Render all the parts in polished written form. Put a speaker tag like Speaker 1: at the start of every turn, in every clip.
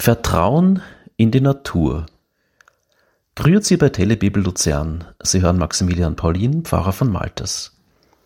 Speaker 1: Vertrauen in die Natur. Grüezi bei Telebibel Luzern. Sie hören Maximilian Paulin, Pfarrer von Malters.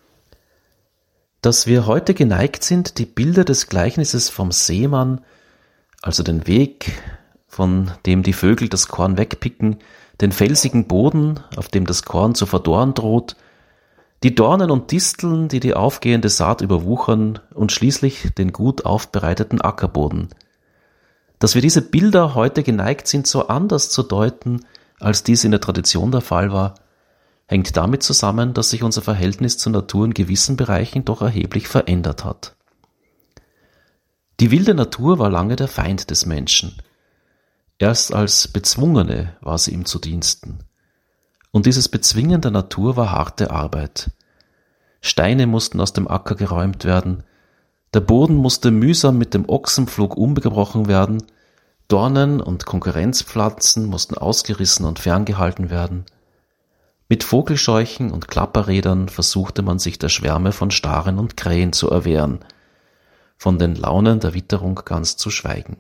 Speaker 1: Dass wir heute geneigt sind, die Bilder des Gleichnisses vom Seemann, also den Weg, von dem die Vögel das Korn wegpicken, den felsigen Boden, auf dem das Korn zu verdorren droht, die Dornen und Disteln, die die aufgehende Saat überwuchern und schließlich den gut aufbereiteten Ackerboden. Dass wir diese Bilder heute geneigt sind, so anders zu deuten, als dies in der Tradition der Fall war, hängt damit zusammen, dass sich unser Verhältnis zur Natur in gewissen Bereichen doch erheblich verändert hat. Die wilde Natur war lange der Feind des Menschen. Erst als Bezwungene war sie ihm zu Diensten. Und dieses Bezwingen der Natur war harte Arbeit. Steine mussten aus dem Acker geräumt werden, der Boden musste mühsam mit dem Ochsenpflug umgebrochen werden, Dornen und Konkurrenzpflanzen mussten ausgerissen und ferngehalten werden. Mit Vogelscheuchen und Klapperrädern versuchte man sich der Schwärme von Staren und Krähen zu erwehren, von den Launen der Witterung ganz zu schweigen.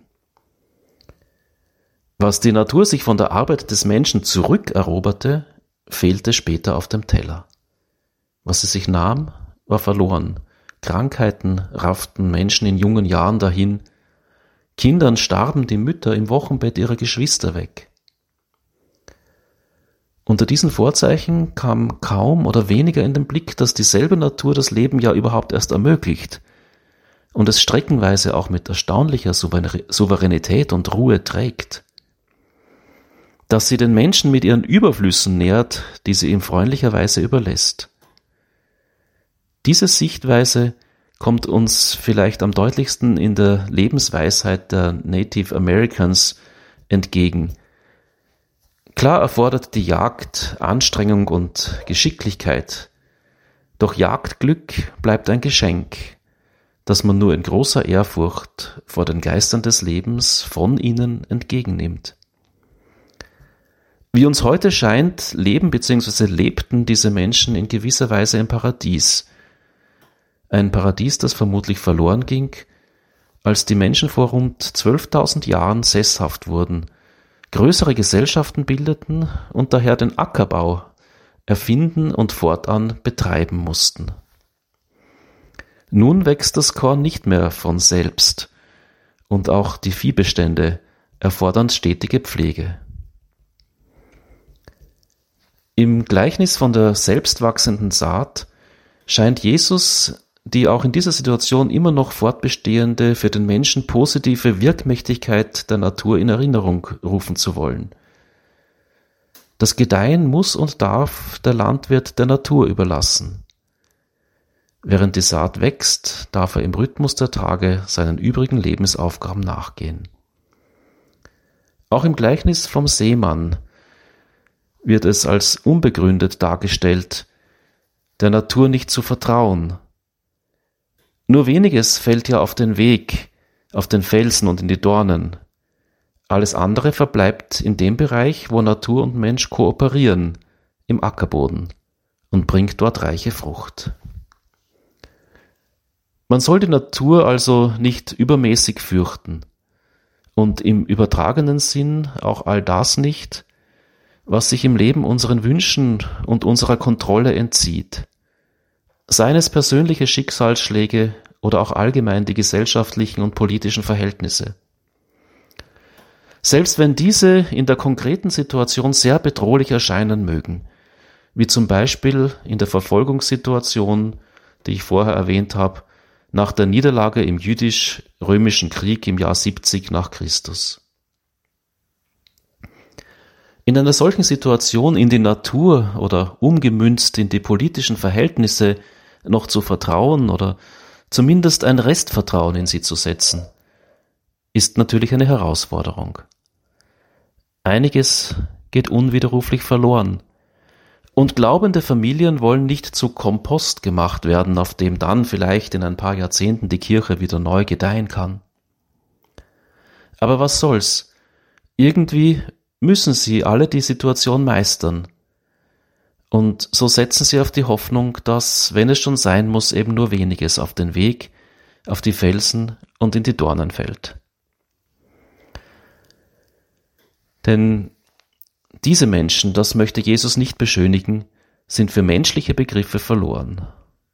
Speaker 1: Was die Natur sich von der Arbeit des Menschen zurückeroberte, fehlte später auf dem Teller. Was sie sich nahm, war verloren. Krankheiten rafften Menschen in jungen Jahren dahin. Kindern starben die Mütter im Wochenbett ihrer Geschwister weg. Unter diesen Vorzeichen kam kaum oder weniger in den Blick, dass dieselbe Natur das Leben ja überhaupt erst ermöglicht und es streckenweise auch mit erstaunlicher Souveränität und Ruhe trägt. Dass sie den Menschen mit ihren Überflüssen nährt, die sie ihm freundlicherweise überlässt. Diese Sichtweise kommt uns vielleicht am deutlichsten in der Lebensweisheit der Native Americans entgegen. Klar erfordert die Jagd Anstrengung und Geschicklichkeit, doch Jagdglück bleibt ein Geschenk, das man nur in großer Ehrfurcht vor den Geistern des Lebens von ihnen entgegennimmt. Wie uns heute scheint, leben bzw. lebten diese Menschen in gewisser Weise im Paradies. Ein Paradies, das vermutlich verloren ging, als die Menschen vor rund 12.000 Jahren sesshaft wurden, größere Gesellschaften bildeten und daher den Ackerbau erfinden und fortan betreiben mussten. Nun wächst das Korn nicht mehr von selbst und auch die Viehbestände erfordern stetige Pflege. Im Gleichnis von der selbstwachsenden Saat scheint Jesus die auch in dieser Situation immer noch fortbestehende, für den Menschen positive Wirkmächtigkeit der Natur in Erinnerung rufen zu wollen. Das Gedeihen muss und darf der Landwirt der Natur überlassen. Während die Saat wächst, darf er im Rhythmus der Tage seinen übrigen Lebensaufgaben nachgehen. Auch im Gleichnis vom Seemann wird es als unbegründet dargestellt, der Natur nicht zu vertrauen. Nur weniges fällt ja auf den Weg, auf den Felsen und in die Dornen. Alles andere verbleibt in dem Bereich, wo Natur und Mensch kooperieren, im Ackerboden, und bringt dort reiche Frucht. Man soll die Natur also nicht übermäßig fürchten und im übertragenen Sinn auch all das nicht, was sich im Leben unseren Wünschen und unserer Kontrolle entzieht. Seien es persönliche Schicksalsschläge oder auch allgemein die gesellschaftlichen und politischen Verhältnisse. Selbst wenn diese in der konkreten Situation sehr bedrohlich erscheinen mögen, wie zum Beispiel in der Verfolgungssituation, die ich vorher erwähnt habe, nach der Niederlage im jüdisch-römischen Krieg im Jahr 70 nach Christus. In einer solchen Situation in die Natur oder umgemünzt in die politischen Verhältnisse noch zu vertrauen oder zumindest ein Restvertrauen in sie zu setzen, ist natürlich eine Herausforderung. Einiges geht unwiderruflich verloren und glaubende Familien wollen nicht zu Kompost gemacht werden, auf dem dann vielleicht in ein paar Jahrzehnten die Kirche wieder neu gedeihen kann. Aber was soll's? Irgendwie müssen sie alle die Situation meistern. Und so setzen sie auf die Hoffnung, dass, wenn es schon sein muss, eben nur weniges auf den Weg, auf die Felsen und in die Dornen fällt. Denn diese Menschen, das möchte Jesus nicht beschönigen, sind für menschliche Begriffe verloren.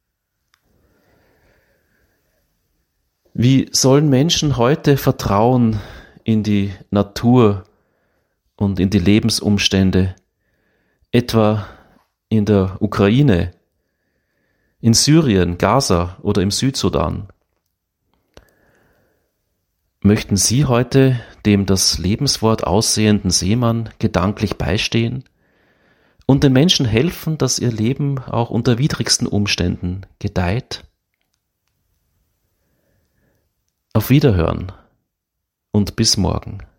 Speaker 1: Wie sollen Menschen heute Vertrauen in die Natur und in die Lebensumstände, etwa in der Ukraine, in Syrien, Gaza oder im Südsudan? Möchten Sie heute dem das Lebenswort aussehenden Seemann gedanklich beistehen und den Menschen helfen, dass ihr Leben auch unter widrigsten Umständen gedeiht? Auf Wiederhören und bis morgen.